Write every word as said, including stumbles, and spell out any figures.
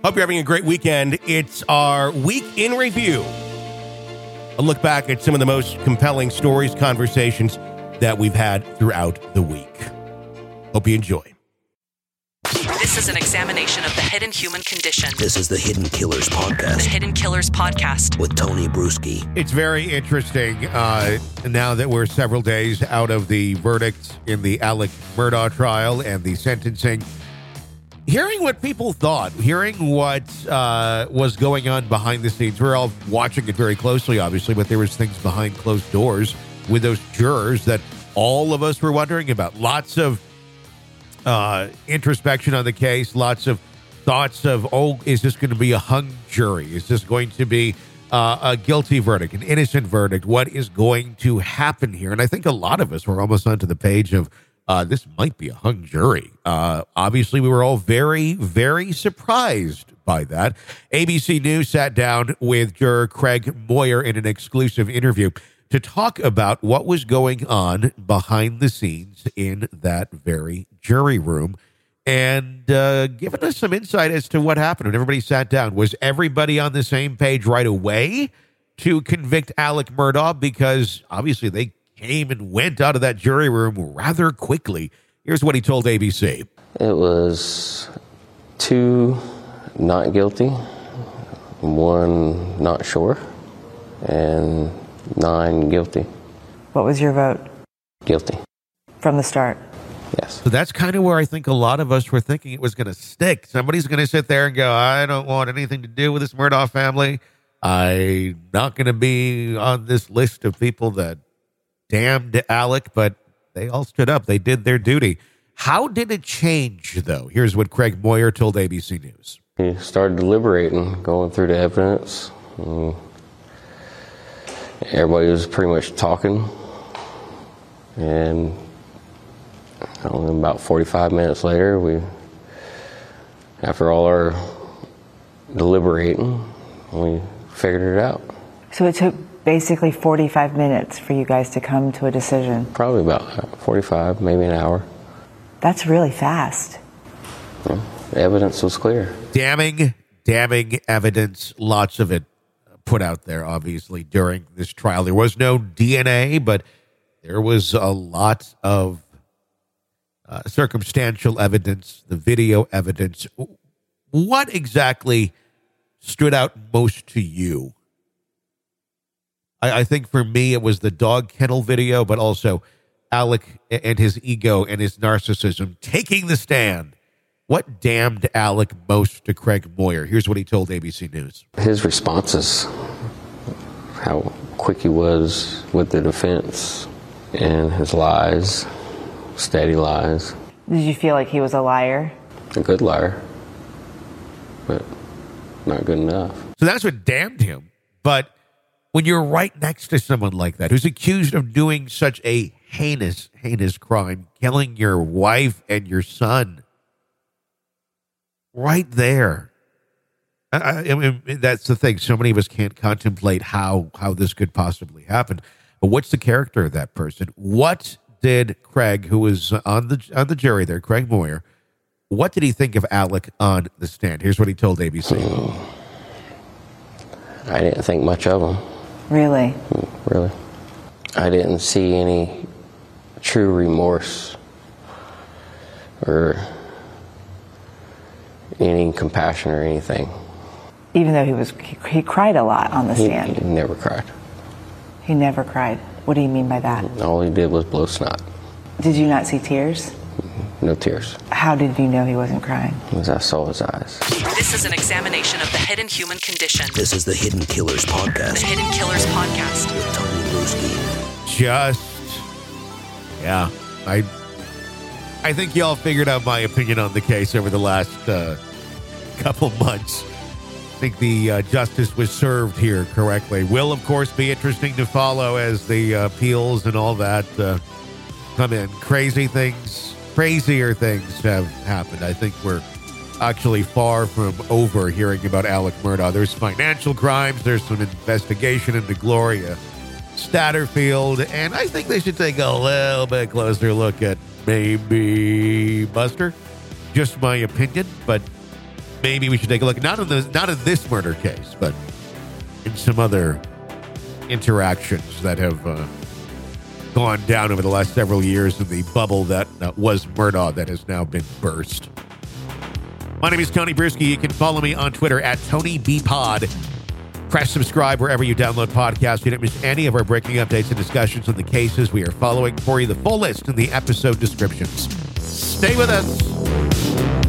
Hope you're having a great weekend. It's our week in review. A look back at some of the most compelling stories, conversations that we've had throughout the week. Hope you enjoy. This is an examination of the hidden human condition. This is the Hidden Killers Podcast. The Hidden Killers Podcast. With Tony Bruschi. It's very interesting uh, now that we're several days out of the verdict in the Alec Murdaugh trial and the sentencing. Hearing what people thought, hearing what uh, was going on behind the scenes. We're all watching it very closely, obviously, but there was things behind closed doors with those jurors that all of us were wondering about. Lots of uh, introspection on the case, lots of thoughts of, oh, is this going to be a hung jury? Is this going to be uh, a guilty verdict, an innocent verdict? What is going to happen here? And I think a lot of us were almost onto the page of, Uh, this might be a hung jury. Uh, obviously, we were all very, very surprised by that. A B C News sat down with juror Craig Moyer in an exclusive interview to talk about what was going on behind the scenes in that very jury room and uh, giving us some insight as to what happened when everybody sat down. Was everybody on the same page right away to convict Alec Murdaugh? Because obviously they came and went out of that jury room rather quickly. Here's what he told A B C. It was two not guilty, one not sure, and nine guilty. What was your vote? Guilty. From the start? Yes. So that's kind of where I think a lot of us were thinking it was going to stick. Somebody's going to sit there and go, I don't want anything to do with this Murdaugh family. I'm not going to be on this list of people that damned Alec, but they all stood up. They did their duty. How did it change, though? Here's what Craig Moyer told A B C News. He started deliberating, going through the evidence. Everybody was pretty much talking. And I don't know, about forty-five minutes later, we, after all our deliberating, we figured it out. So it took basically forty-five minutes for you guys to come to a decision. Probably about forty-five, maybe an hour. That's really fast. Yeah, the evidence was clear. Damning, damning evidence. Lots of it put out there, obviously, during this trial. There was no D N A, but there was a lot of uh, circumstantial evidence, the video evidence. What exactly stood out most to you? I think for me, it was the dog kennel video, but also Alec and his ego and his narcissism taking the stand. What damned Alec most to Craig Moyer? Here's what he told A B C News. His responses, how quick he was with the defense, and his lies, steady lies. Did you feel like he was a liar? A good liar, but not good enough. So that's what damned him. But when you're right next to someone like that, who's accused of doing such a heinous, heinous crime, killing your wife and your son, right there. I, I mean, that's the thing. So many of us can't contemplate how, how this could possibly happen. But what's the character of that person? What did Craig, who was on the on the jury there, Craig Moyer, what did he think of Alec on the stand? Here's what he told A B C. I didn't think much of him. Really? Really. I didn't see any true remorse or any compassion or anything. Even though he was, he, he cried a lot on the He, stand. he never cried. He never cried. What do you mean by that? All he did was blow snot. Did you not see tears? No tears. How did you know he wasn't crying? Because I saw his eyes. This is an examination of the hidden human condition. This is the Hidden Killers Podcast. The Hidden Killers Podcast. With Tony Bruschi. Just, yeah, I I think y'all figured out my opinion on the case over the last uh, couple months. I think the uh, justice was served here correctly. Will, of course, be interesting to follow as the uh, appeals and all that uh, come in. Crazy things, crazier things have happened. I think we're actually far from over hearing about Alec Murdaugh. There's financial crimes. There's some investigation into Gloria Statterfield. And I think they should take a little bit closer look at maybe Buster. Just my opinion, but maybe we should take a look, not in the not in this murder case, but in some other interactions that have uh, gone down over the last several years in the bubble that uh, was Murdaugh that has now been burst. My name is Tony Bruschi. You can follow me on Twitter at Tony B Pod. Press subscribe wherever you download podcasts. You don't miss any of our breaking updates and discussions on the cases we are following. For you, the full list in the episode descriptions. Stay with us.